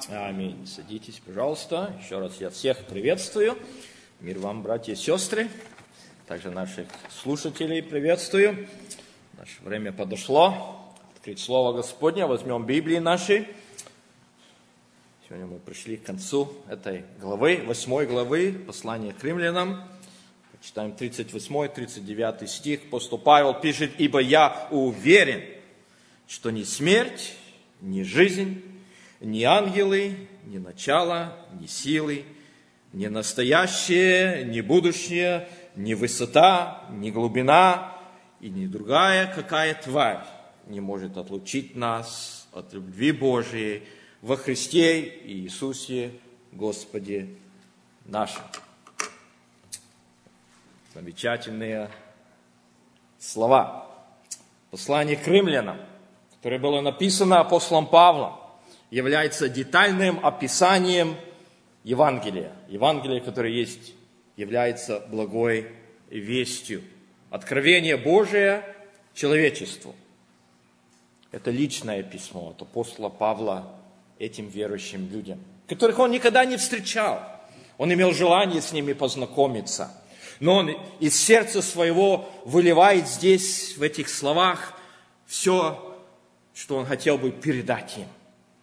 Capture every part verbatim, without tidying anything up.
Аминь. Садитесь, пожалуйста. Еще раз я всех приветствую. Мир вам, братья и сестры. Также наших слушателей приветствую. Наше время подошло. Открыть Слово Господне. Возьмем Библии наши. Сегодня мы пришли к концу этой главы, восьмой главы, послания к римлянам. Читаем тридцать восьмой тридцать девятый стих. Апостол Павел пишет: «Ибо я уверен, что ни смерть, ни жизнь, ни ангелы, ни начало, ни силы, ни настоящее, ни будущее, ни высота, ни глубина и ни другая какая тварь не может отлучить нас от любви Божией во Христе Иисусе Господе нашим». Замечательные слова. Послание к римлянам, которое было написано апостолом Павлом, является детальным описанием Евангелия. Евангелие, которое есть, является благой вестью. Откровение Божие человечеству. Это личное письмо от апостола Павла этим верующим людям, которых он никогда не встречал. Он имел желание с ними познакомиться. Но он из сердца своего выливает здесь, в этих словах, все, что он хотел бы передать им.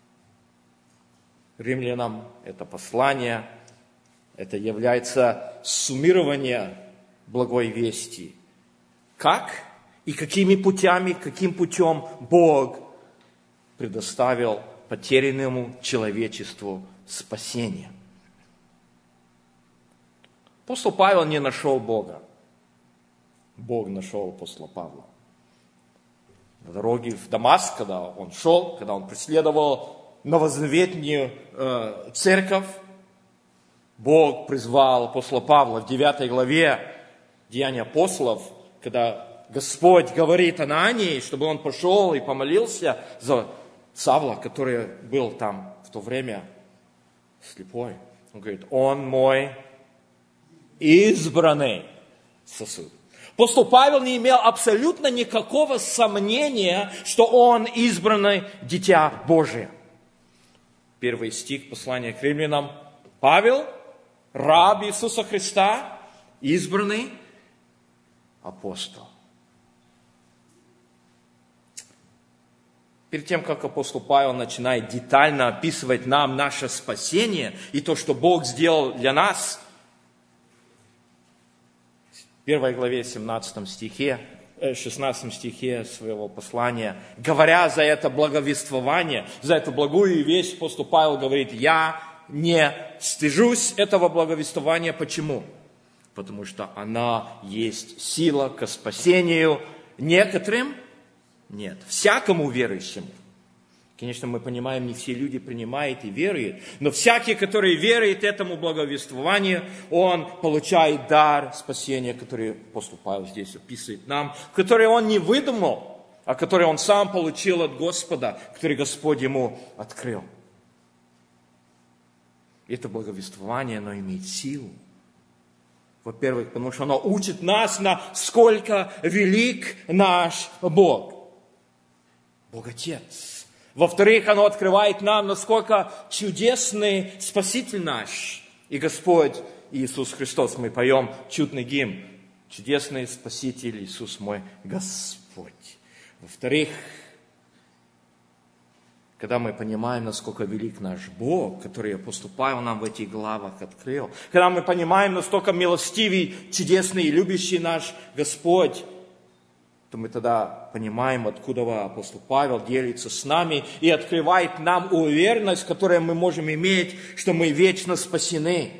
Римлянам это послание, это является суммирование благой вести. Как и какими путями, каким путем Бог предоставил потерянному человечеству спасение. Апостол Павел не нашел Бога. Бог нашел апостола Павла. На дороге в Дамаск, когда он шел, когда он преследовал новозаветную э, церковь, Бог призвал апостола Павла в девятой главе Деяния апостолов, когда Господь говорит Анании, чтобы он пошел и помолился за Савла, который был там в то время слепой. Он говорит: он мой избранный сосуд. Апостол Павел не имел абсолютно никакого сомнения, что он избранное дитя Божие. Первый стих послания к римлянам. Павел, раб Иисуса Христа, избранный апостол. Перед тем, как апостол Павел начинает детально описывать нам наше спасение и то, что Бог сделал для нас, в первой главе семнадцатом стихе, шестнадцатом стихе своего послания, говоря за это благовествование, за эту благую весть, апостол Павел говорит: я не стыжусь этого благовествования. Почему? Потому что она есть сила ко спасению некоторым, нет, всякому верующему. Конечно, мы понимаем, не все люди принимают и веруют, но всякий, который верует этому благовествованию, он получает дар спасения, который апостол Павел здесь описывает нам, который он не выдумал, а который он сам получил от Господа, который Господь ему открыл. Это благовествование, оно имеет силу. Во-первых, потому что оно учит нас, насколько велик наш Бог. Бог Отец. Во-вторых, оно открывает нам, насколько чудесный Спаситель наш и Господь Иисус Христос. Мы поем чудный гимн: чудесный Спаситель Иисус мой Господь. Во-вторых, когда мы понимаем, насколько велик наш Бог, который апостол Павел нам в этих главах открыл, когда мы понимаем, насколько милостивый, чудесный и любящий наш Господь, то мы тогда понимаем, откуда апостол Павел делится с нами и открывает нам уверенность, которую мы можем иметь, что мы вечно спасены.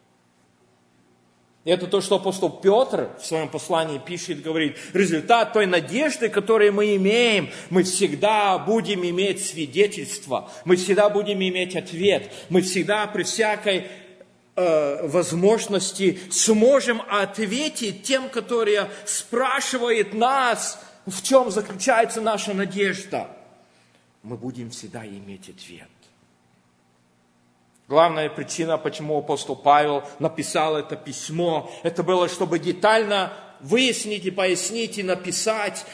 И это то, что апостол Петр в своем послании пишет, говорит: результат той надежды, которую мы имеем, мы всегда будем иметь свидетельство, мы всегда будем иметь ответ, мы всегда при всякой возможности сможем ответить тем, которые спрашивают нас, в чем заключается наша надежда. Мы будем всегда иметь ответ. Главная причина, почему апостол Павел написал это письмо, это было, чтобы детально выяснить и пояснить, и написать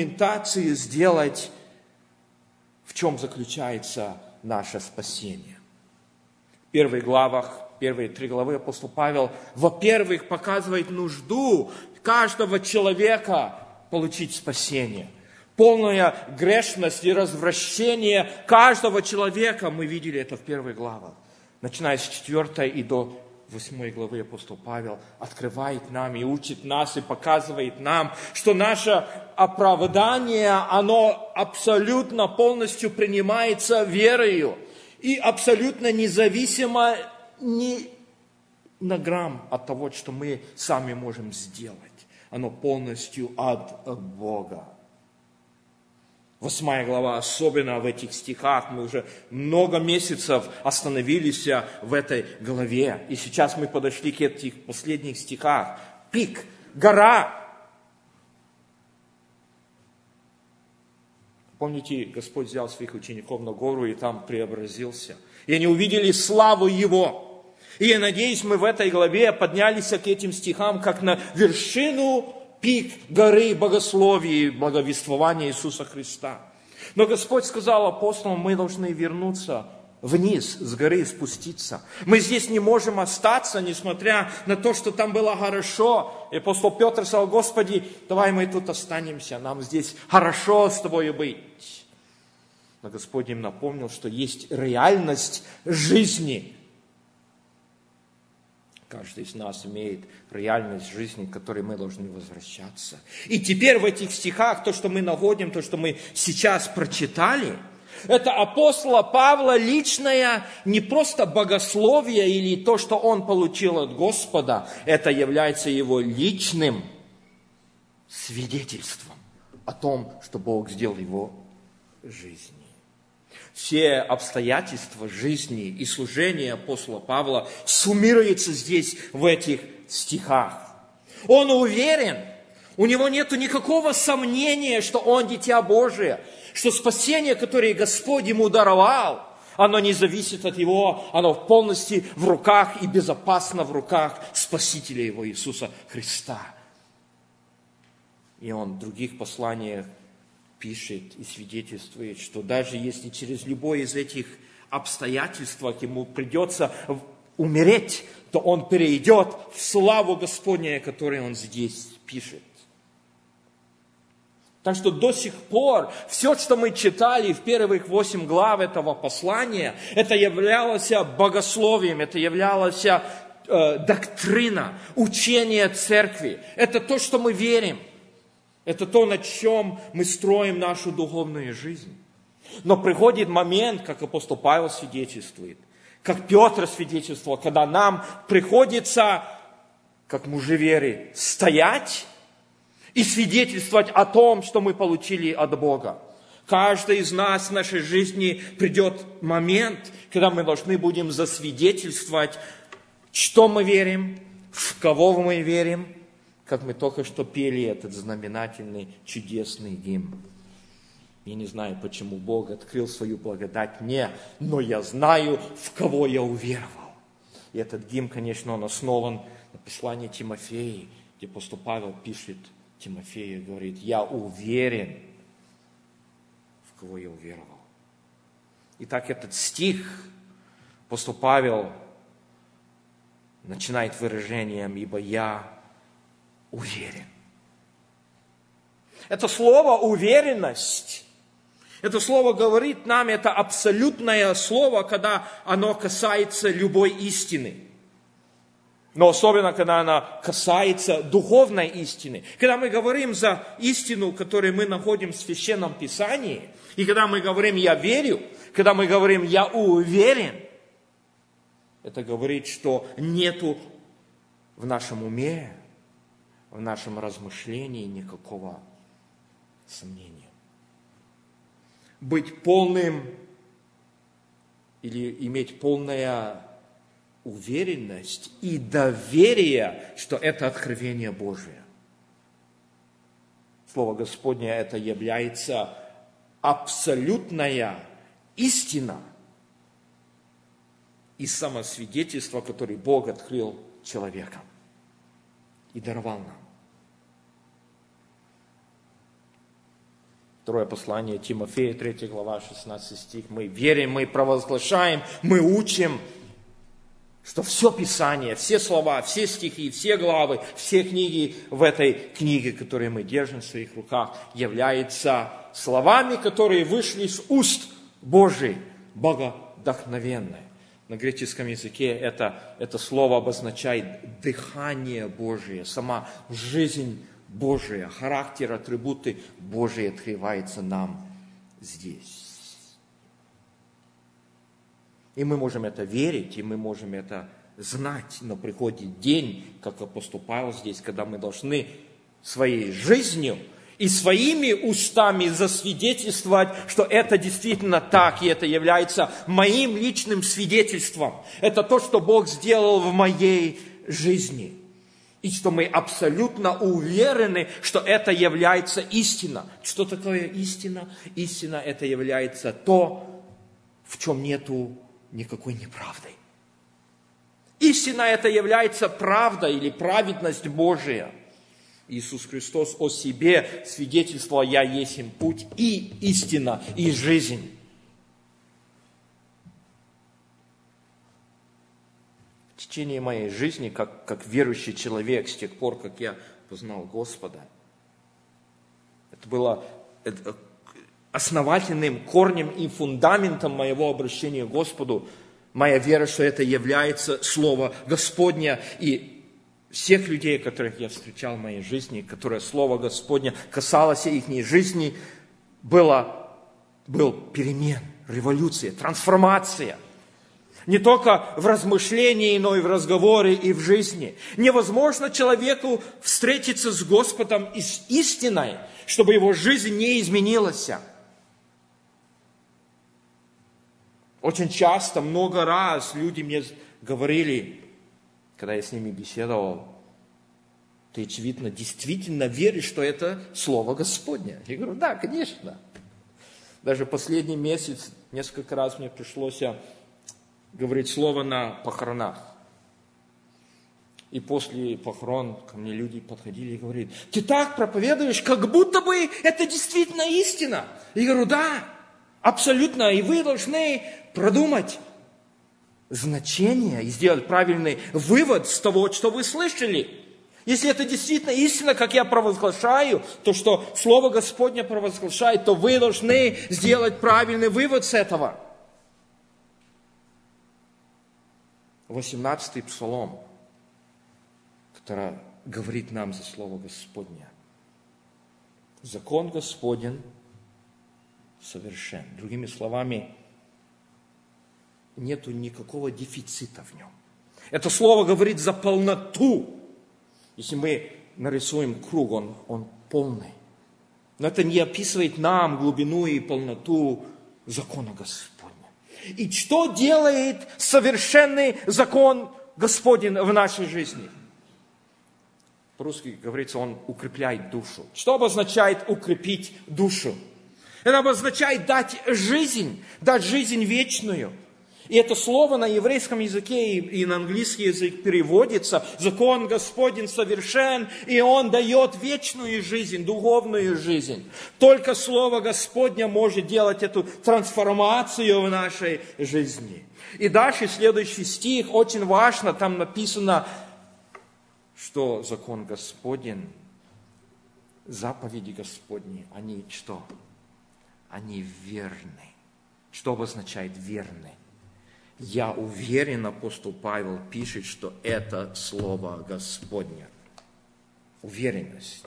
документацию, сделать, в чем заключается наше спасение. В первых главах, первые три главы апостол Павел, во-первых, показывает нужду каждого человека получить спасение. Полная грешность и развращение каждого человека, мы видели это в первых главах. Начиная с четвертой и до восьмой главы апостол Павел открывает нам и учит нас, и показывает нам, что наше оправдание, оно абсолютно полностью принимается верою. И абсолютно независимо ни на грамм от того, что мы сами можем сделать. Оно полностью от Бога. Восьмая глава, особенно в этих стихах, мы уже много месяцев остановились в этой главе. И сейчас мы подошли к этих последних стихах. Пик, гора. Помните, Господь взял своих учеников на гору и там преобразился. И они увидели славу Его. И я надеюсь, мы в этой главе поднялись к этим стихам, как на вершину пик горы богословия и благовествования Иисуса Христа. Но Господь сказал апостолам, мы должны вернуться вниз, с горы спуститься. Мы здесь не можем остаться, несмотря на то, что там было хорошо. И апостол Петр сказал, Господи, давай мы тут останемся, нам здесь хорошо с Тобой быть. Но Господь им напомнил, что есть реальность жизни. Каждый из нас имеет реальность жизни, к которой мы должны возвращаться. И теперь в этих стихах, то, что мы находим, то, что мы сейчас прочитали, это апостола Павла личное не просто богословие или то, что он получил от Господа, это является его личным свидетельством о том, что Бог сделал в его жизни. Все обстоятельства жизни и служения апостола Павла суммируются здесь, в этих стихах. Он уверен, у него нет никакого сомнения, что он дитя Божие, что спасение, которое Господь ему даровал, оно не зависит от его, оно полностью в руках и безопасно в руках Спасителя его Иисуса Христа. И он в других посланиях пишет и свидетельствует, что даже если через любое из этих обстоятельств ему придется умереть, то он перейдет в славу Господню, которую он здесь пишет. Так что до сих пор все, что мы читали в первых восемь глав этого послания, это являлось богословием, это являлось э, доктрина, учение церкви. Это то, что мы верим. Это то, на чем мы строим нашу духовную жизнь. Но приходит момент, как апостол Павел свидетельствует, как Петр свидетельствовал, когда нам приходится, как мужеверы, стоять и свидетельствовать о том, что мы получили от Бога. Каждый из нас в нашей жизни придет момент, когда мы должны будем засвидетельствовать, что мы верим, в кого мы верим, как мы только что пели этот знаменательный, чудесный гимн. Я не знаю, почему Бог открыл свою благодать мне, но я знаю, в кого я уверовал. И этот гимн, конечно, он основан на послании Тимофея, где апостол Павел пишет Тимофею, говорит, я уверен, в кого я уверовал. Итак, этот стих апостол Павел начинает выражением, ибо я уверен. Это слово «уверенность», это слово говорит нам, это абсолютное слово, когда оно касается любой истины. Но особенно, когда оно касается духовной истины. Когда мы говорим за истину, которую мы находим в Священном Писании, и когда мы говорим «я верю», когда мы говорим «я уверен», это говорит, что нету в нашем уме, в нашем размышлении никакого сомнения. Быть полным или иметь полная уверенность и доверие, что это откровение Божие. Слово Господне это является абсолютная истина и самосвидетельство, которое Бог открыл человеком и даровал нам. Второе послание Тимофея, третья глава, шестнадцатый стих. Мы верим, мы провозглашаем, мы учим что все Писание, все слова, все стихи, все главы, все книги в этой книге, которую мы держим в своих руках, являются словами, которые вышли из уст Божьих, боговдохновенные. На греческом языке это, это слово обозначает дыхание Божие, сама жизнь Божия, характер, атрибуты Божии открывается нам здесь. И мы можем это верить, и мы можем это знать, но приходит день, как апостол Павел здесь, когда мы должны своей жизнью и своими устами засвидетельствовать, что это действительно так, и это является моим личным свидетельством. Это то, что Бог сделал в моей жизни. И что мы абсолютно уверены, что это является истина. Что такое истина? Истина – это является то, в чем нету никакой неправды. Истина – это является правда или праведность Божия. Иисус Христос о себе свидетельствовал: «Я есть им путь и истина, и жизнь». В течение моей жизни, как, как верующий человек, с тех пор, как я познал Господа, это было это, основательным корнем и фундаментом моего обращения к Господу, моя вера, что это является Слово Господне. И всех людей, которых я встречал в моей жизни, которые Слово Господне касалось их жизни, было, был перемен, революция, трансформация. Не только в размышлении, но и в разговоре, и в жизни. Невозможно человеку встретиться с Господом и с истиной, чтобы его жизнь не изменилась. Очень часто, много раз люди мне говорили, когда я с ними беседовал: ты, очевидно, действительно веришь, что это Слово Господне. Я говорю: да, конечно. Даже последний месяц несколько раз мне пришлось говорить слово на похоронах. И после похорон ко мне люди подходили и говорили: ты так проповедуешь, как будто бы это действительно истина. Я говорю: да, абсолютно. И вы должны продумать значение и сделать правильный вывод с того, что вы слышали. Если это действительно истина, как я провозглашаю, то, что Слово Господне провозглашает, то вы должны сделать правильный вывод с этого. восемнадцатый псалом, который говорит нам за Слово Господне. Закон Господень совершен. Другими словами, нету никакого дефицита в нем. Это слово говорит за полноту. Если мы нарисуем круг, он, он полный. Но это не описывает нам глубину и полноту закона Господня. И что делает совершенный закон Господень в нашей жизни? По-русски говорится, он укрепляет душу. Что обозначает укрепить душу? Это обозначает дать жизнь, дать жизнь вечную. И это слово на еврейском языке и на английский язык переводится: закон Господень совершен, и он дает вечную жизнь, духовную жизнь. Только слово Господне может делать эту трансформацию в нашей жизни. И дальше следующий стих, очень важно, там написано, что закон Господень, заповеди Господни, они что? Они верны. Что обозначает верны? Я уверен, апостол Павел пишет, что это Слово Господне. Уверенность.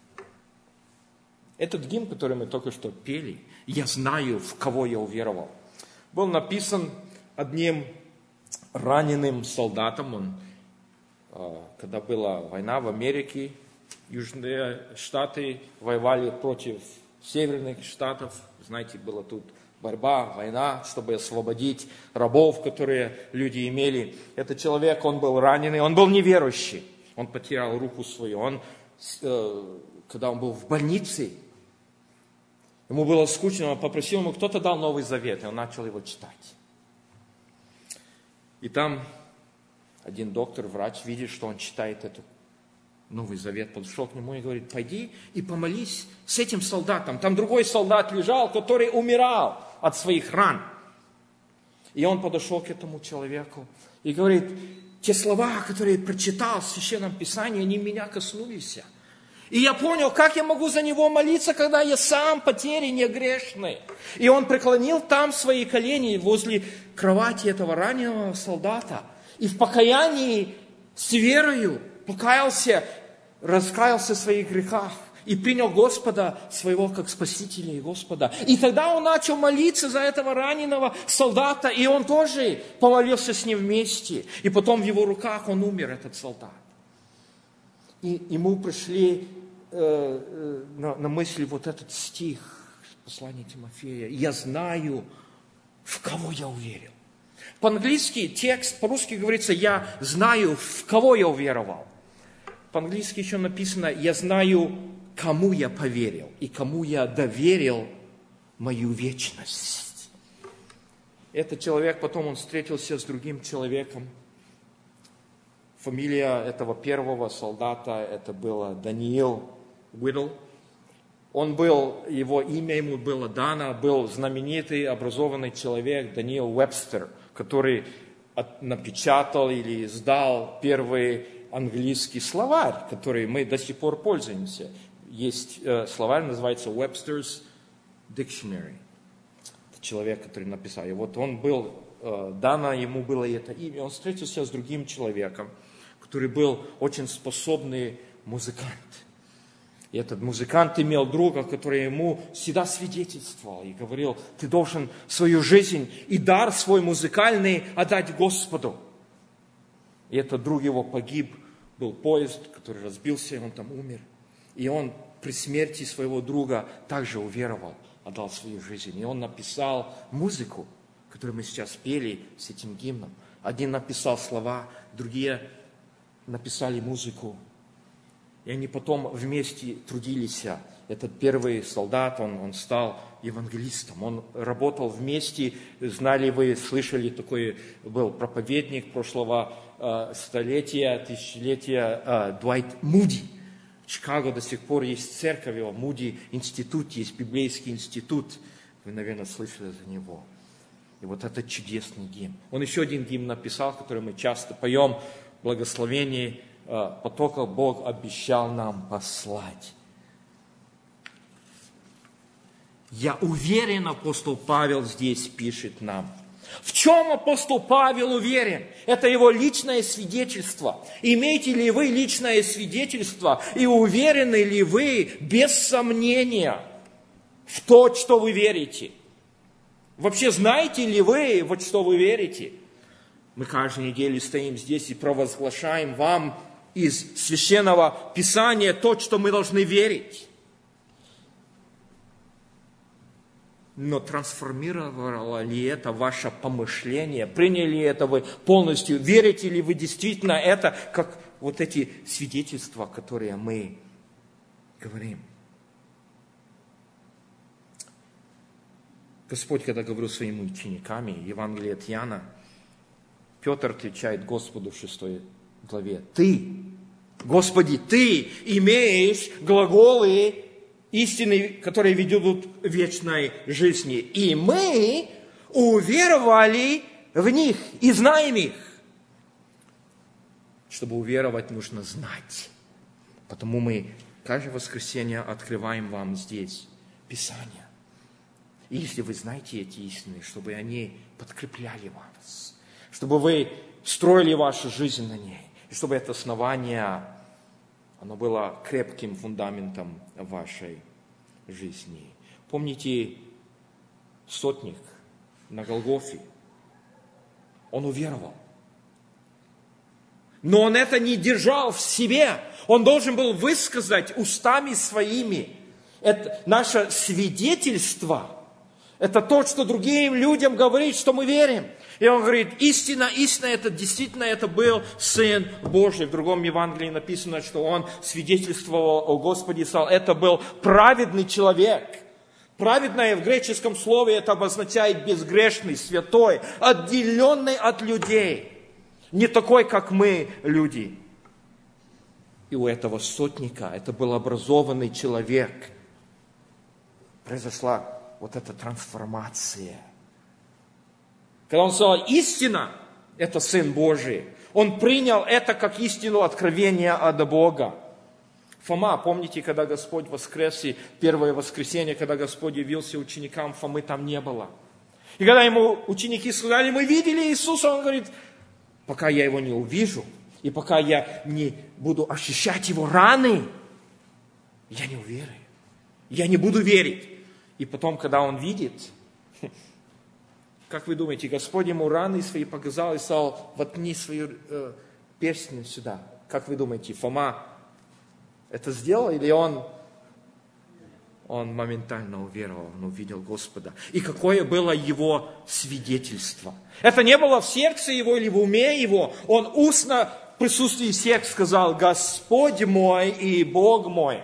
Этот гимн, который мы только что пели, я знаю, в кого я уверовал, был написан одним раненым солдатом. Он, когда была война в Америке, Южные Штаты воевали против Северных Штатов. Знаете, была тут борьба, война, чтобы освободить рабов, которые люди имели. Этот человек, он был раненый, он был неверующий. Он потерял руку свою. Он, когда он был в больнице, ему было скучно, он попросил, ему кто-то дал Новый Завет, и он начал его читать. И там один доктор, врач, видит, что он читает этот Новый Завет, подошел к нему и говорит: пойди и помолись с этим солдатом. Там другой солдат лежал, который умирал от своих ран. И он подошел к этому человеку и говорит: те слова, которые я прочитал в Священном Писании, они меня коснулись. И я понял, как я могу за него молиться, когда я сам потерянный, грешный. И он преклонил там свои колени возле кровати этого раненого солдата. И в покаянии с верою покаялся, раскаялся в своих грехах. И принял Господа своего как Спасителя и Господа. И тогда он начал молиться за этого раненого солдата. И он тоже помолился с ним вместе. И потом в его руках он умер, этот солдат. И ему пришли э, э, на, на мысль вот этот стих послания Тимофея. «Я знаю, в кого я уверил». По-английски текст, по-русски говорится: «Я знаю, в кого я уверовал». По-английски еще написано: «Я знаю, кому я поверил и кому я доверил мою вечность». Этот человек, потом он встретился с другим человеком. Фамилия этого первого солдата, это было Даниил Уидл. Он был, его имя ему было дано, был знаменитый, образованный человек Даниил Уэбстер, который напечатал или издал первый английский словарь, который мы до сих пор пользуемся. Есть э, словарь, называется Webster's Dictionary. Это человек, который написал. И вот он был, э, дано ему было это имя. Он встретился с другим человеком, который был очень способный музыкант. И этот музыкант имел друга, который ему всегда свидетельствовал и говорил: ты должен свою жизнь и дар свой музыкальный отдать Господу. И этот друг его погиб. Был поезд, который разбился, и он там умер. И он при смерти своего друга также уверовал, отдал свою жизнь. И он написал музыку, которую мы сейчас пели с этим гимном. Один написал слова, другие написали музыку. И они потом вместе трудились. Этот первый солдат, он, он стал евангелистом. Он работал вместе. Знали вы, слышали, такой был проповедник прошлого э, столетия, тысячелетия, э, Дуайт Муди. В Чикаго до сих пор есть церковь, его Муди институт, есть библейский институт. Вы, наверное, слышали за него. И вот этот чудесный гимн. Он еще один гимн написал, который мы часто поем: «Благословение потока Бог обещал нам послать». Я уверен, апостол Павел здесь пишет нам. В чем апостол Павел уверен? Это его личное свидетельство. Имеете ли вы личное свидетельство? И уверены ли вы, без сомнения, в то, что вы верите? Вообще знаете ли вы, вот что вы верите? Мы каждую неделю стоим здесь и провозглашаем вам из Священного Писания то, что мы должны верить. Но трансформировало ли это ваше помышление? Приняли ли это вы полностью? Верите ли вы действительно это, как вот эти свидетельства, которые мы говорим? Господь, когда говорил своими учениками, Евангелие от Иоанна, Петр отвечает Господу в шестой главе: «Ты, Господи, Ты имеешь глаголы истины, которые ведут к вечной жизни. И мы уверовали в них и знаем их». Чтобы уверовать, нужно знать. Потому мы каждое воскресенье открываем вам здесь Писание. И если вы знаете эти истины, чтобы они подкрепляли вас, чтобы вы строили вашу жизнь на ней, и чтобы это основание, оно было крепким фундаментом вашей жизни. Помните сотник на Голгофе? Он уверовал. Но он это не держал в себе. Он должен был высказать устами своими. Это наше свидетельство. Это то, что другим людям говорит, что мы верим. И он говорит: истина, истина, это действительно это был Сын Божий. В другом Евангелии написано, что он свидетельствовал о Господе, сказал: это был праведный человек. Праведное в греческом слове это обозначает безгрешный, святой, отделенный от людей. Не такой, как мы, люди. И у этого сотника, это был образованный человек, произошла вот эта трансформация. Когда он сказал, истина – это Сын Божий, он принял это как истину откровения от Бога. Фома, помните, когда Господь воскрес, и первое воскресенье, когда Господь явился ученикам, Фомы там не было. И когда ему ученики сказали, мы видели Иисуса, он говорит, пока я его не увижу, и пока я не буду ощущать его раны, я не уверен. Я не буду верить. И потом, когда он видит, как вы думаете, Господь ему раны свои показал и сказал, воткни свою э, перстень сюда. Как вы думаете, Фома это сделал или он, он моментально уверовал, он увидел Господа? И какое было его свидетельство? Это не было в сердце его или в уме его. Он устно в присутствии всех сказал, Господь мой и Бог мой.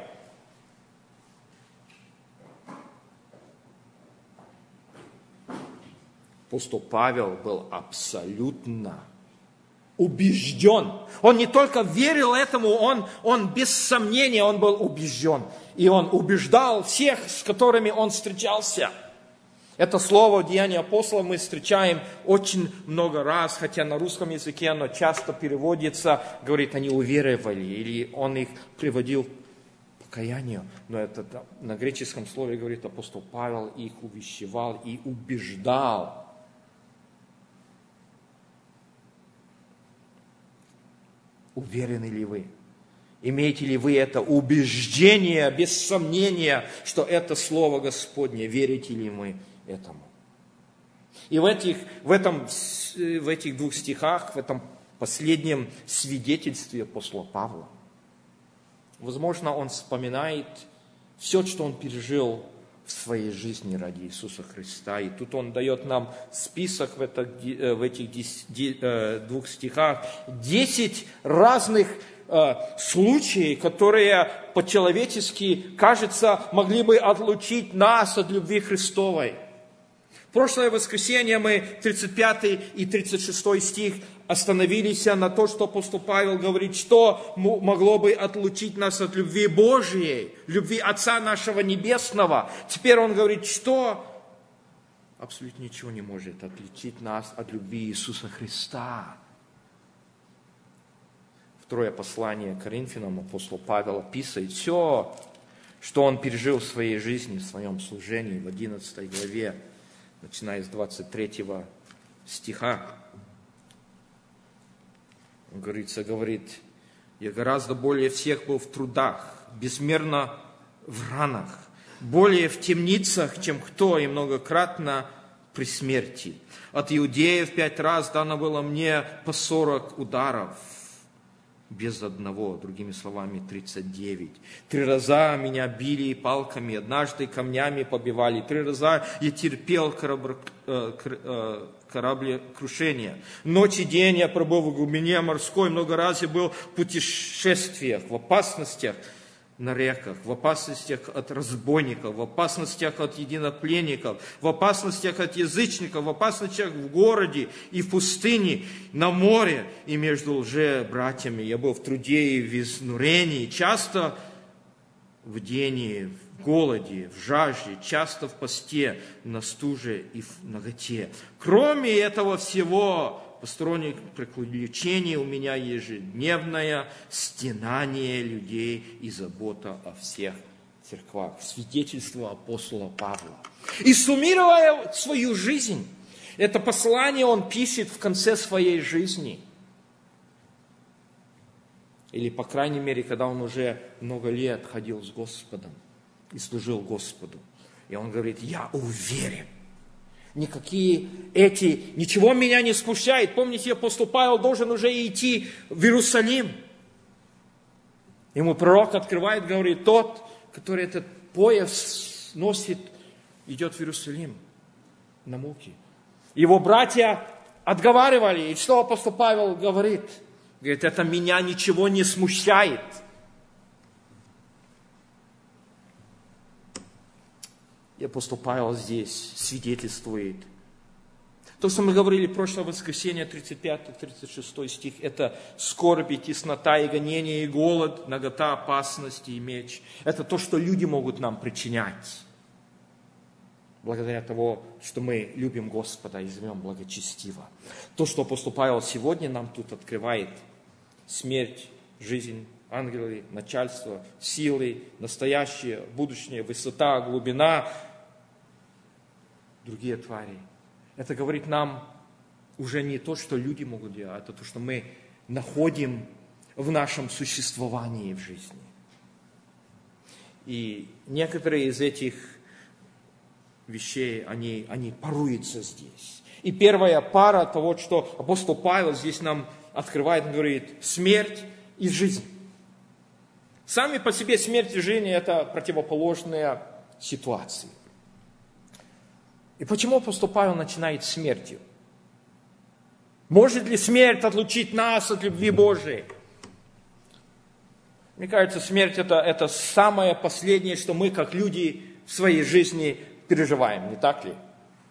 Апостол Павел был абсолютно убежден. Он не только верил этому, он, он без сомнения, он был убежден. И он убеждал всех, с которыми он встречался. Это слово «Деяния апостолов» мы встречаем очень много раз, хотя на русском языке оно часто переводится, говорит, они уверовали, или он их приводил к покаянию. Но это на греческом слове говорит апостол Павел, их увещевал и убеждал. Уверены ли вы? Имеете ли вы это убеждение, без сомнения, что это Слово Господне? Верите ли мы этому? И в этих, в этом, в этих двух стихах, в этом последнем свидетельстве апостола Павла, возможно, он вспоминает все, что он пережил в своей жизни ради Иисуса Христа. И тут он дает нам список в, это, в этих двух стихах. Десять разных э, случаев, которые по-человечески, кажется, могли бы отлучить нас от любви Христовой. В прошлое воскресенье мы тридцать пятый и тридцать шестой стих остановились на то, что апостол Павел говорит, что могло бы отлучить нас от любви Божией, любви Отца нашего Небесного. Теперь он говорит, что абсолютно ничего не может отлучить нас от любви Иисуса Христа. Второе послание к Коринфянам апостол Павел описывает все, что он пережил в своей жизни, в своем служении, в одиннадцатой главе, начиная с двадцать третьего стиха. Он говорится, говорит, я гораздо более всех был в трудах, безмерно в ранах, более в темницах, чем кто, и многократно при смерти. От иудеев пять раз дано было мне по сорок ударов, без одного, другими словами, тридцать девять. Три раза меня били палками, однажды камнями побивали. Три раза я терпел корабр... кораблекрушение. Ночь и день я пробыл в глубине морской, много раз я был в путешествиях, в опасностях на реках, в опасностях от разбойников, в опасностях от единопленников, в опасностях от язычников, в опасностях в городе и в пустыне, на море и между лже-братьями. Я был в труде и в изнурении, часто в бдении, в голоде, в жажде, часто в посте, на стуже и в наготе. Кроме этого всего, посторонних приключений у меня ежедневное стенание людей и забота о всех церквах. Свидетельство апостола Павла. И суммируя свою жизнь, это послание он пишет в конце своей жизни. Или, по крайней мере, когда он уже много лет ходил с Господом и служил Господу. И он говорит, я уверен. Никакие эти, ничего меня не смущает. Помните, апостол Павел должен уже идти в Иерусалим. Ему пророк открывает, говорит, тот, который этот пояс носит, идет в Иерусалим на муки. Его братья отговаривали. И что апостол Павел говорит? Говорит, это меня ничего не смущает. И апостол Павел здесь свидетельствует. То, что мы говорили в прошлое воскресенье, тридцать пятый тридцать шестой стих, это скорбь, и теснота, и гонение, и голод, нагота, опасности и меч. Это то, что люди могут нам причинять. благодаря тому, что мы любим Господа и живем благочестиво. То, что апостол Павел сегодня нам тут открывает: смерть, жизнь, ангелы, начальство, силы, настоящее, будущее, высота, глубина, другие твари. Это говорит нам уже не то, что люди могут делать, это то, что мы находим в нашем существовании в жизни. И некоторые из этих вещей, они, они паруются здесь. И первая пара того, что апостол Павел здесь нам открывает, он говорит: смерть и жизнь. Сами по себе смерть и жизнь – это противоположные ситуации. И почему апостол Павел начинает с смертью? Может ли смерть отлучить нас от любви Божией? Мне кажется, смерть это, – это самое последнее, что мы, как люди, в своей жизни переживаем, не так ли?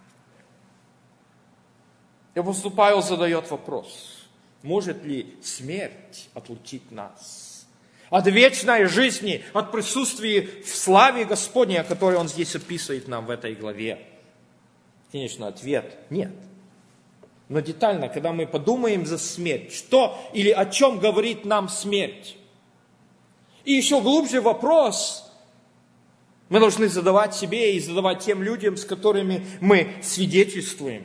И апостол Павел задает вопрос: может ли смерть отлучить нас от вечной жизни, от присутствия в славе Господней, о которой он здесь описывает нам в этой главе? Конечно, ответ – нет. Но детально, когда мы подумаем за смерть, что или о чем говорит нам смерть? И еще глубже вопрос мы должны задавать себе и задавать тем людям, с которыми мы свидетельствуем.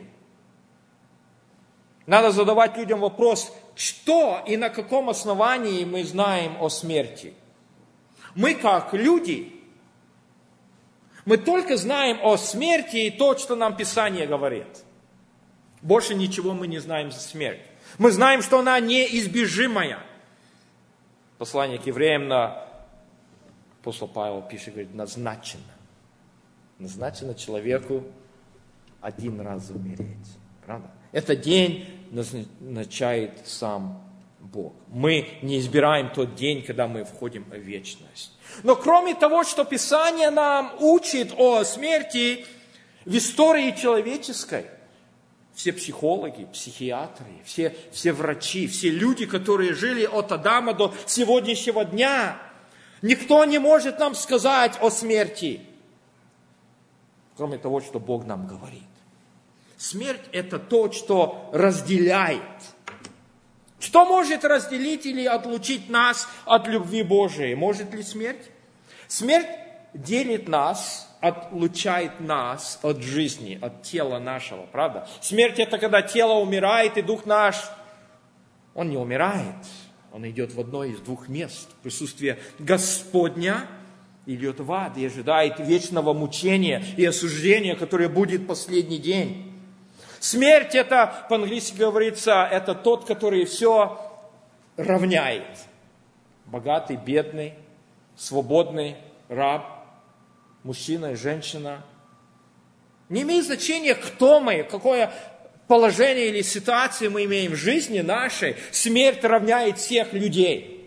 Надо задавать людям вопрос: что и на каком основании мы знаем о смерти? Мы, как люди, мы только знаем о смерти и то, что нам Писание говорит. Больше ничего мы не знаем за смерть. Мы знаем, что она неизбежимая. Послание к евреям на апостол Павел пишет, говорит: назначено. Назначено человеку один раз умереть. Правда? Этот день назначает сам Бог. Мы не избираем тот день, когда мы входим в вечность. Но кроме того, что Писание нам учит о смерти в истории человеческой, все психологи, психиатры, все, все врачи, все люди, которые жили от Адама до сегодняшнего дня, никто не может нам сказать о смерти, кроме того, что Бог нам говорит. Смерть – это то, что разделяет. Что может разделить или отлучить нас от любви Божией? Может ли смерть? Смерть делит нас, отлучает нас от жизни, от тела нашего, правда? Смерть – это когда тело умирает, и дух наш, он не умирает. Он идет в одно из двух мест. Присутствие Господня идет в ад и ожидает вечного мучения и осуждения, которое будет в последний день. Смерть – это, по-английски говорится, это тот, который все равняет. Богатый, бедный, свободный, раб, мужчина и женщина. Не имеет значения, кто мы, какое положение или ситуацию мы имеем в жизни нашей. Смерть равняет всех людей.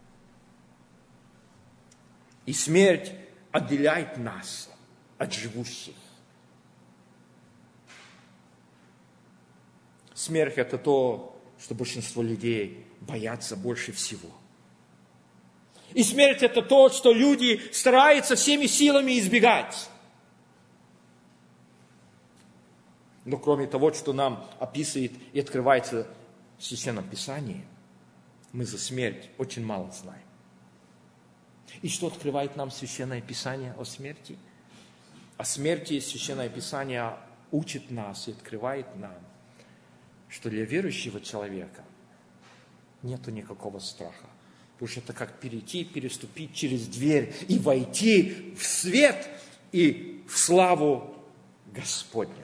И смерть отделяет нас от живущих. Смерть – это то, что большинство людей боятся больше всего. И смерть – это то, что люди стараются всеми силами избегать. Но кроме того, что нам описывает и открывается в Священном Писании, мы за смерть очень мало знаем. И что открывает нам Священное Писание о смерти? О смерти Священное Писание учит нас и открывает нам, что для верующего человека нету никакого страха. Потому что это как перейти, переступить через дверь и войти в свет и в славу Господню.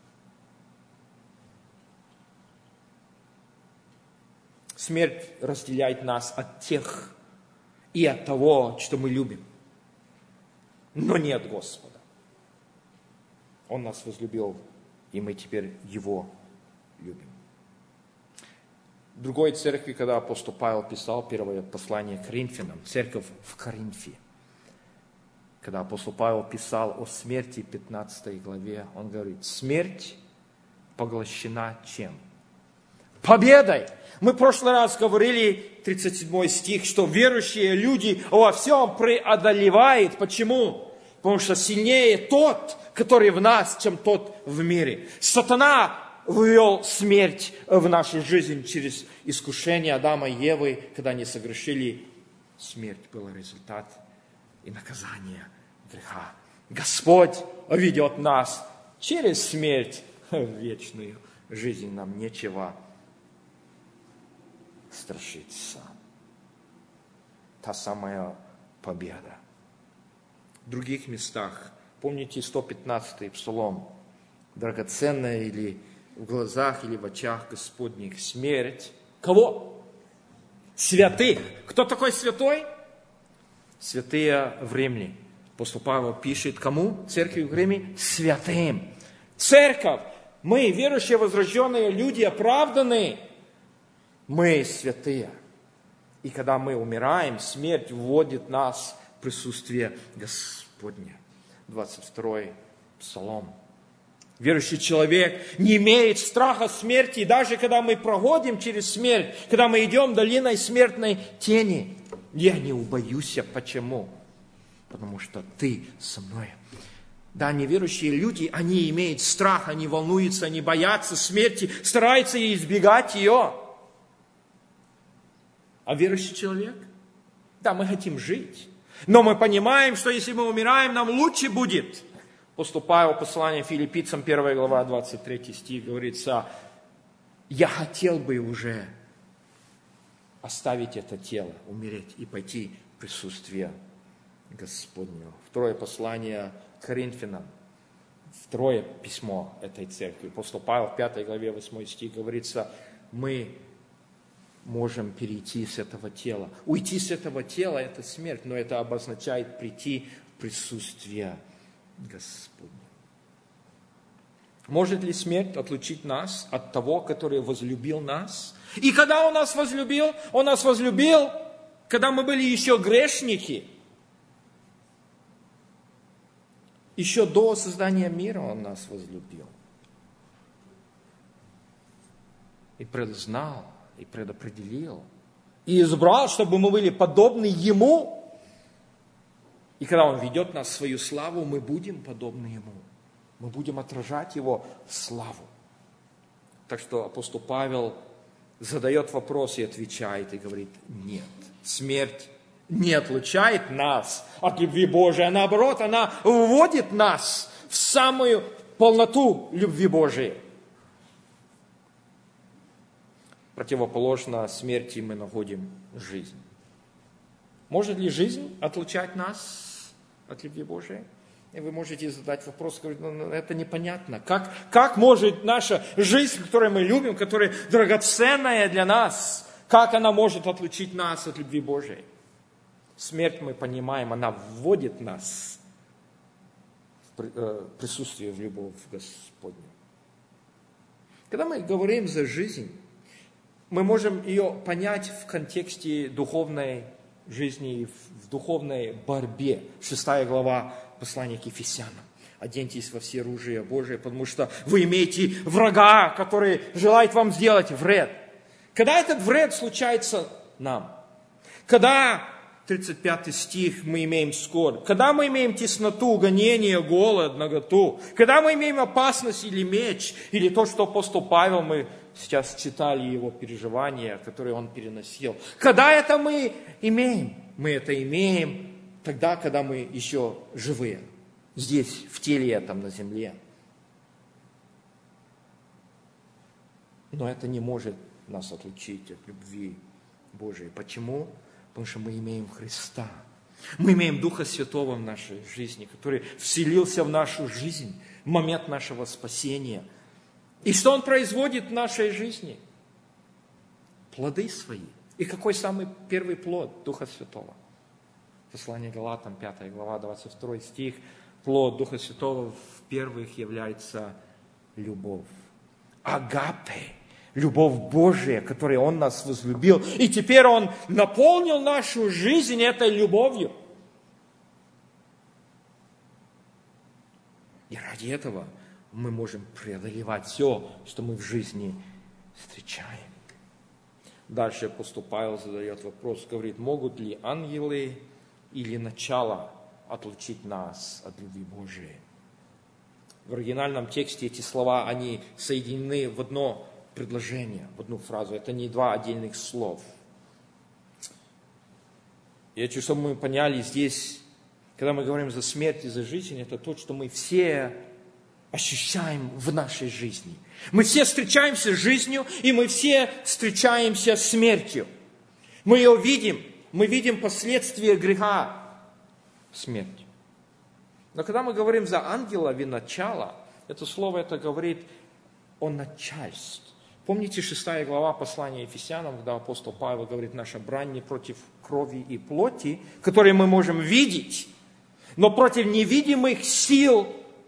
Смерть разделяет нас от тех и от того, что мы любим, но не от Господа. Он нас возлюбил, и мы теперь Его любим. В другой церкви, когда апостол Павел писал первое послание к Коринфянам, церковь в Коринфе, когда апостол Павел писал о смерти в пятнадцатой главе, он говорит: смерть поглощена чем? Победой! Мы в прошлый раз говорили, тридцать седьмой стих, что верующие люди во всем преодолевают. Почему? Потому что сильнее тот, который в нас, чем тот в мире. Сатана ввел смерть в нашу жизнь через искушение Адама и Евы, когда они согрешили. Смерть была результат и наказание греха. Господь ведет нас через смерть в вечную жизнь. Нам нечего страшиться. Та самая победа. В других местах, помните сто пятнадцатый псалом, драгоценная или в глазах, или в очах Господних смерть. Кого? Святых. Кто такой святой? Святые в Риме. Апостол Павел пишет кому? Церкви в Риме? Святым. Церковь. Мы, верующие, возрожденные люди, оправданные. Мы святые. И когда мы умираем, смерть вводит нас в присутствие Господне. двадцать второй Псалом. Верующий человек не имеет страха смерти, и даже когда мы проходим через смерть, когда мы идем долиной смертной тени, я не убоюсь. Почему? Потому что ты со мной. Да, неверующие люди, они имеют страх, они волнуются, они боятся смерти, стараются избегать ее. А верующий человек? Да, мы хотим жить. Но мы понимаем, что если мы умираем, нам лучше будет. Апостол Павел, послание Филиппийцам, первая глава, двадцать третий стих, говорится, я хотел бы уже оставить это тело, умереть и пойти в присутствие Господнего. Второе послание Коринфянам, второе письмо этой церкви. Апостол Павел в пятой главе, восьмой стих, говорится, мы можем перейти с этого тела. Уйти с этого тела – это смерть, но это обозначает прийти в присутствие Господне. Может ли смерть отлучить нас от того, который возлюбил нас? И когда Он нас возлюбил? Он нас возлюбил, когда мы были еще грешники. Еще до создания мира Он нас возлюбил. И предзнал, и предопределил, и избрал, чтобы мы были подобны Ему. И когда Он ведет нас в свою славу, мы будем подобны Ему. Мы будем отражать Его славу. Так что апостол Павел задает вопрос и отвечает, и говорит, нет, смерть не отлучает нас от любви Божией, а наоборот, она вводит нас в самую полноту любви Божией. Противоположно смерти мы находим жизнь. Может ли жизнь отлучать нас от любви Божией? И вы можете задать вопрос, говорить, ну, это непонятно. Как, как может наша жизнь, которую мы любим, которая драгоценная для нас, как она может отлучить нас от любви Божией? Смерть, мы понимаем, она вводит нас в присутствие, в любовь Господню. Когда мы говорим за жизнь, мы можем ее понять в контексте духовной жизни, в духовной борьбе. Шестая глава послания к Ефесянам. Оденьтесь во все оружие Божие, потому что вы имеете врага, который желает вам сделать вред. Когда этот вред случается нам? Когда, тридцать пятый стих, мы имеем скорбь. Когда мы имеем тесноту, гонение, голод, наготу. Когда мы имеем опасность или меч, или то, что апостол Павел, мы сейчас читали его переживания, которые он переносил. Когда это мы имеем? Мы это имеем тогда, когда мы еще живые. Здесь, в теле этом, на земле. Но это не может нас отлучить от любви Божией. Почему? Потому что мы имеем Христа. Мы имеем Духа Святого в нашей жизни, который вселился в нашу жизнь в момент нашего спасения. И что Он производит в нашей жизни? Плоды свои. И какой самый первый плод Духа Святого? Послание Галатам, пятая глава, двадцать второй стих. Плод Духа Святого в первых является любовь. Агапе. Любовь Божия, которой Он нас возлюбил. И теперь Он наполнил нашу жизнь этой любовью. И ради этого мы можем преодолевать все, что мы в жизни встречаем. Дальше апостол Павел задает вопрос, говорит, могут ли ангелы или начало отлучить нас от любви Божией. В оригинальном тексте эти слова, они соединены в одно предложение, в одну фразу. Это не два отдельных слов. Я хочу, чтобы мы поняли здесь, когда мы говорим за смерть и за жизнь, это то, что мы все ощущаем в нашей жизни. Мы все встречаемся с жизнью, и мы все встречаемся с смертью. Мы ее видим, мы видим последствия греха, смерть. Но когда мы говорим за ангела и начало, это слово это говорит о начальстве. Помните шестая глава послания Ефесянам, когда апостол Павел говорит, наша брань не против крови и плоти, которые мы можем видеть, но против невидимых сил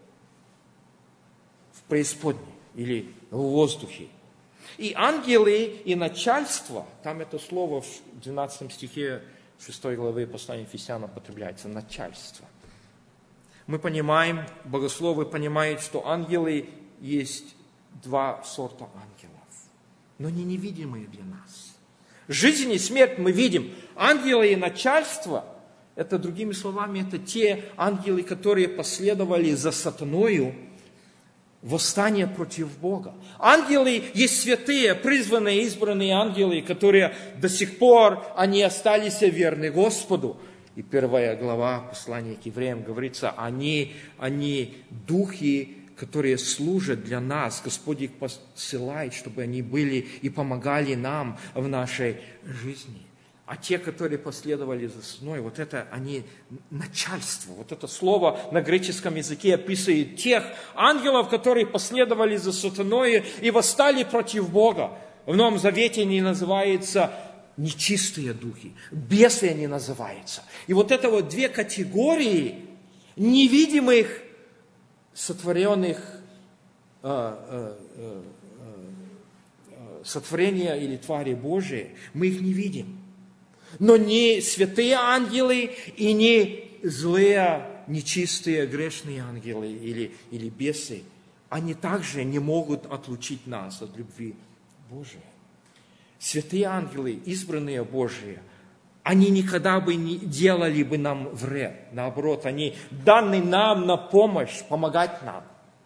в преисподней или в воздухе. И ангелы, и начальство, там это слово в двенадцатом стихе шестой главы послания Ефесянам употребляется, начальство. Мы понимаем, богословы понимают, что ангелы есть два сорта ангелов, но не невидимые для нас. Жизнь и смерть мы видим. Ангелы и начальство, это, другими словами, это те ангелы, которые последовали за сатаною, восстание против Бога. Ангелы есть святые, призванные, избранные ангелы, которые до сих пор, они остались верны Господу. И первая глава послания к евреям говорится, они, они духи, которые служат для нас. Господь их посылает, чтобы они были и помогали нам в нашей жизни. А те, которые последовали за сатаной, вот это они начальство. Вот это слово на греческом языке описывает тех ангелов, которые последовали за сатаной и восстали против Бога. В Новом Завете они называются нечистые духи, бесы они называются. И вот это вот две категории невидимых, сотворенных э, э, э, э, сотворения или твари Божии, мы их не видим. Но не святые ангелы и не злые, нечистые, грешные ангелы или, или бесы, они также не могут отлучить нас от любви Божией. Святые ангелы, избранные Божии, они никогда бы не делали бы нам вред. Наоборот, они даны нам на помощь, помогать нам.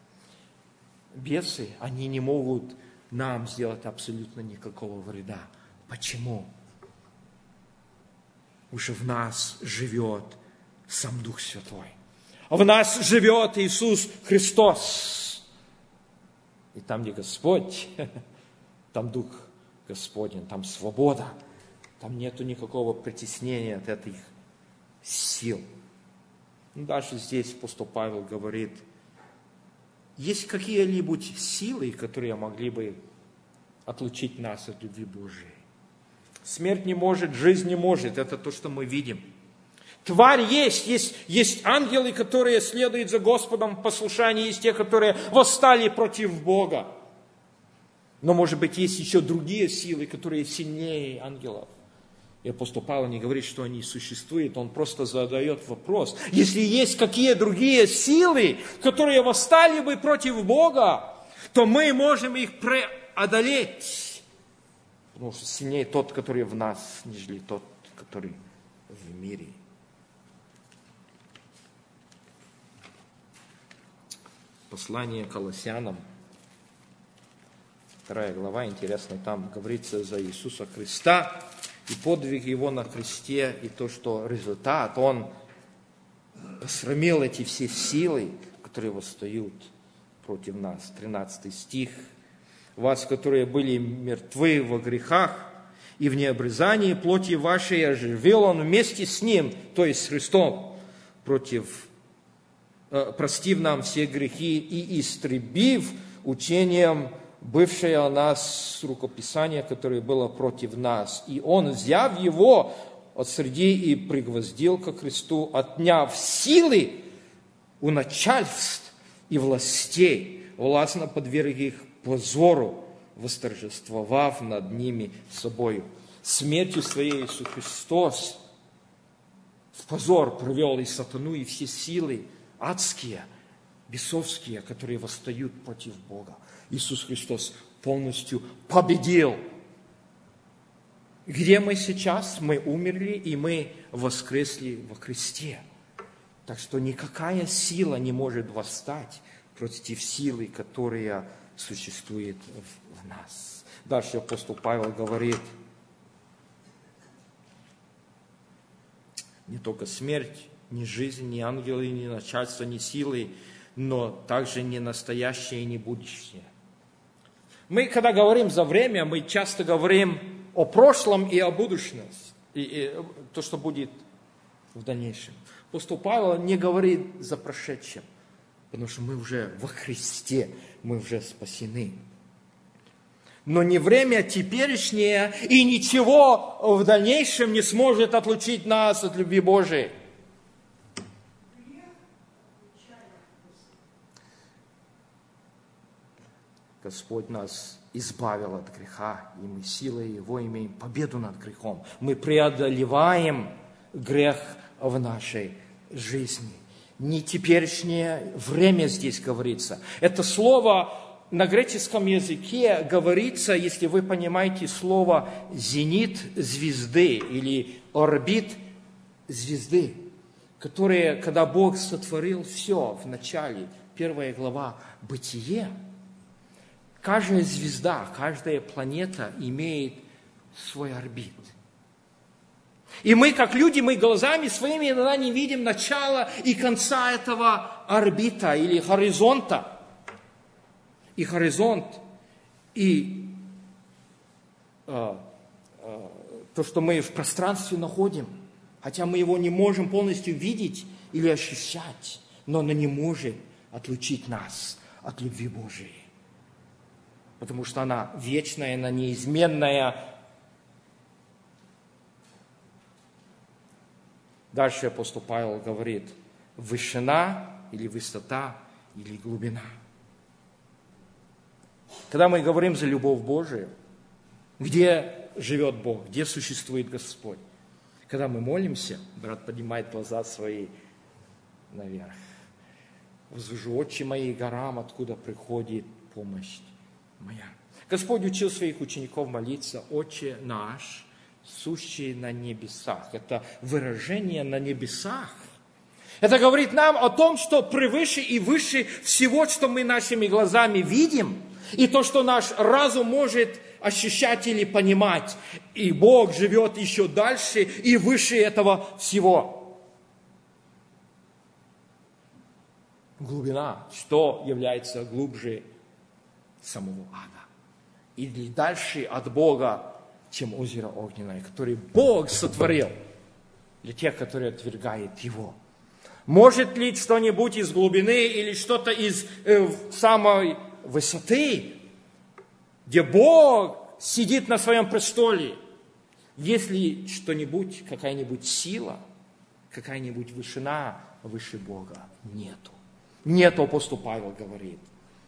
Бесы, они не могут нам сделать абсолютно никакого вреда. Почему? Уже в нас живет сам Дух Святой. А в нас живет Иисус Христос. И там, где Господь, там Дух Господень, там свобода. Там нету никакого притеснения от этих сил. Ну, даже здесь апостол Павел говорит, есть какие-либо силы, которые могли бы отлучить нас от любви Божией. Смерть не может, жизнь не может. Это то, что мы видим. Тварь есть, есть, есть ангелы, которые следуют за Господом в послушании, есть те, которые восстали против Бога. Но, может быть, есть еще другие силы, которые сильнее ангелов. И апостол Павел не говорит, что они существуют, он просто задает вопрос. Если есть какие другие силы, которые восстали бы против Бога, то мы можем их преодолеть. Потому что сильнее тот, который в нас, нежели тот, который в мире. Послание к Колоссянам, вторая глава, интересно, там говорится за Иисуса Христа и подвиг Его на кресте, и то, что результат, Он срамил эти все силы, которые восстают против нас. тринадцатый стих. Вас, которые были мертвы во грехах и в необрезании плоти вашей, оживил Он вместе с Ним, то есть с Христом, против, э, простив нам все грехи и истребив учением бывшее о нас рукописание, которое было против нас. И Он, взяв его от среди и пригвоздил ко кресту, отняв силы у начальств и властей, властно подверг их позору, восторжествовав над ними собою. Смертью своей Иисус Христос в позор провел и сатану, и все силы адские, бесовские, которые восстают против Бога. Иисус Христос полностью победил. Где мы сейчас? Мы умерли, и мы воскресли во Христе. Так что никакая сила не может восстать против силы, которая существует в, в нас. Дальше апостол Павел говорит, не только смерть, ни жизнь, ни ангелы, ни начальство, ни силы, но также не настоящее и не будущее. Мы, когда говорим за время, мы часто говорим о прошлом и о будущем, и, и то, что будет в дальнейшем. Апостол Павел не говорит за прошедшем, потому что мы уже во Христе, мы уже спасены. Но не время теперешнее, и ничего в дальнейшем не сможет отлучить нас от любви Божией. Господь нас избавил от греха, и мы силой Его имеем победу над грехом. Мы преодолеваем грех в нашей жизни. Не теперешнее время здесь говорится. Это слово на греческом языке говорится, если вы понимаете слово «зенит звезды» или «орбит звезды», которые, когда Бог сотворил все в начале, первая глава «Бытие», каждая звезда, каждая планета имеет свой орбит. И мы, как люди, мы глазами своими иногда не видим начала и конца этого орбита или горизонта. И горизонт, и э, э, то, что мы в пространстве находим, хотя мы его не можем полностью видеть или ощущать, но оно не может отлучить нас от любви Божией. Потому что она вечная, она неизменная. Дальше апостол Павел говорит, вышина или высота или глубина. Когда мы говорим за любовь Божию, где живет Бог, где существует Господь? Когда мы молимся, брат поднимает глаза свои наверх. Возвожу очи мои горам, откуда приходит помощь моя. Господь учил своих учеников молиться «Отче наш, сущий на небесах». Это выражение «на небесах». Это говорит нам о том, что превыше и выше всего, что мы нашими глазами видим, и то, что наш разум может ощущать или понимать. И Бог живет еще дальше и выше этого всего. Глубина, что является глубже самого ада. Или дальше от Бога, чем озеро огненное, которое Бог сотворил для тех, которые отвергают Его. Может ли что-нибудь из глубины или что-то из э, самой высоты, где Бог сидит на своем престоле, есть ли что-нибудь, какая-нибудь сила, какая-нибудь вышина выше Бога? Нету. Нету, апостол Павел говорит.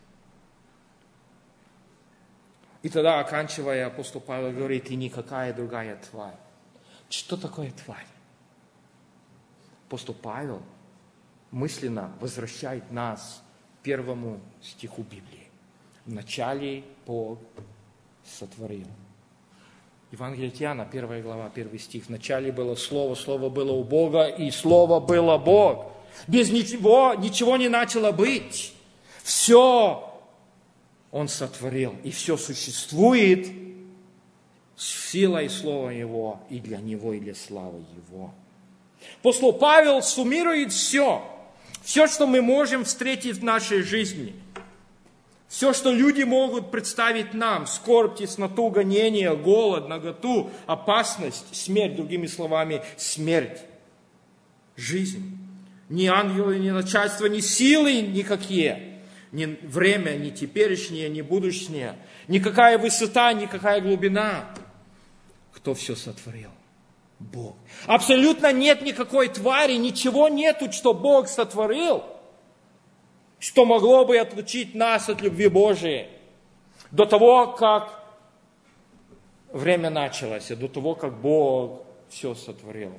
И тогда, оканчивая, апостол Павел говорит, и никакая другая тварь. Что такое тварь? Апостол Павел мысленно возвращает нас к первому стиху Библии. Вначале Бог сотворил. Евангелие от Иоанна, первая глава, первый стих. Вначале было Слово, Слово было у Бога, и Слово было Бог. Без ничего, ничего не начало быть. Все Он сотворил, и все существует силой Слова Его, и для Него, и для славы Его. Апостол Павел суммирует все. Все, что мы можем встретить в нашей жизни. Все, что люди могут представить нам. Скорбь, тесноту, гонение, голод, наготу, опасность, смерть. Другими словами, смерть. Жизнь. Ни ангелы, ни начальство, ни силы никакие. Ни время, ни теперешнее, ни будущее. Никакая высота, никакая глубина. Кто все сотворил? Бог. Абсолютно нет никакой твари, ничего нету, что Бог сотворил, что могло бы отлучить нас от любви Божией. До того, как время началось, до того, как Бог все сотворил,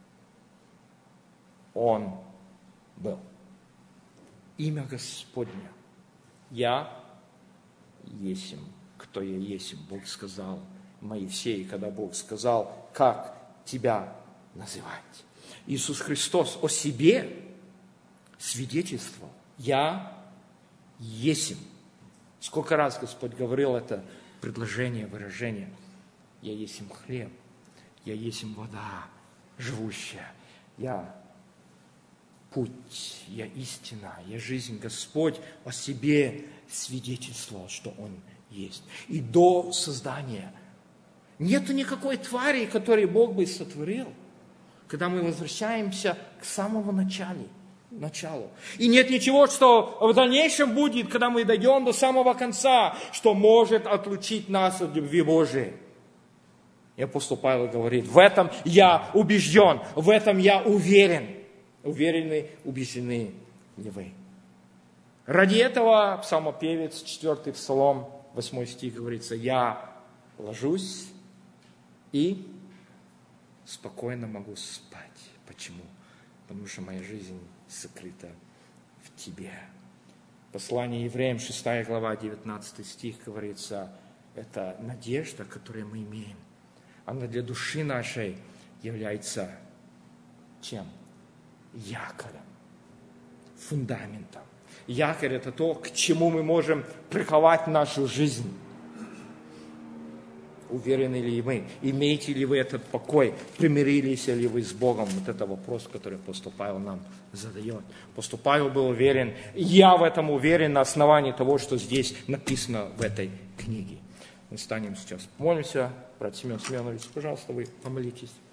Он был. Имя Господне. Я есмь, кто я есмь, Бог сказал Моисею, когда Бог сказал, как тебя называть. Иисус Христос о себе свидетельствовал. Я есмь. Сколько раз Господь говорил это предложение, выражение. Я есмь хлеб, я есмь вода живущая, я путь, я истина, я жизнь. Господь о себе свидетельствовал, что Он есть. И до создания нету никакой твари, которую Бог бы сотворил, когда мы возвращаемся к самому началу. началу. И нет ничего, что в дальнейшем будет, когда мы дойдем до самого конца, что может отлучить нас от любви Божией. И апостол Павел говорит, в этом я убежден, в этом я уверен. Уверены, убеждены ли вы? Ради этого псалмопевец, четвертый псалом, восьмой стих говорится, я ложусь и спокойно могу спать. Почему? Потому что моя жизнь сокрыта в Тебе. Послание Евреям, шестая глава, девятнадцатый стих говорится, это надежда, которую мы имеем. Она для души нашей является чем? Якорем, фундаментом. Якорь – это то, к чему мы можем приковать нашу жизнь. Уверены ли вы? Имеете ли вы этот покой? Примирились ли вы с Богом? Вот это вопрос, который апостол Павел нам задает. Апостол Павел был уверен, я в этом уверен на основании того, что здесь написано в этой книге. Мы станем сейчас, помолимся. Брат Семен Семенович, пожалуйста, вы помолитесь.